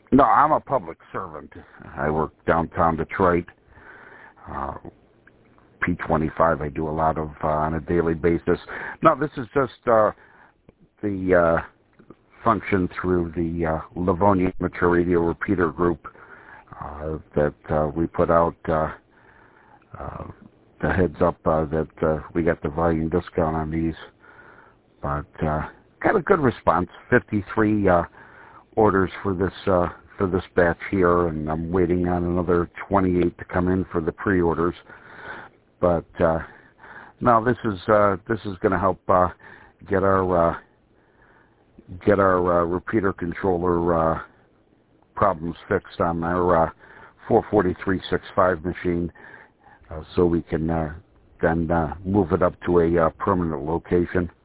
No, I'm a public servant. I work downtown Detroit. P25 I do a lot of on a daily basis. No, this is just the function through the Livonia Amateur Radio Repeater Group that we put out the heads up that we got the volume discount on these. But got a good response. 53 orders for this batch here, and I'm waiting on another 28 to come in for the pre-orders. But no, this is going to help get our repeater controller problems fixed on our 44365 machine, so we can then move it up to a permanent location.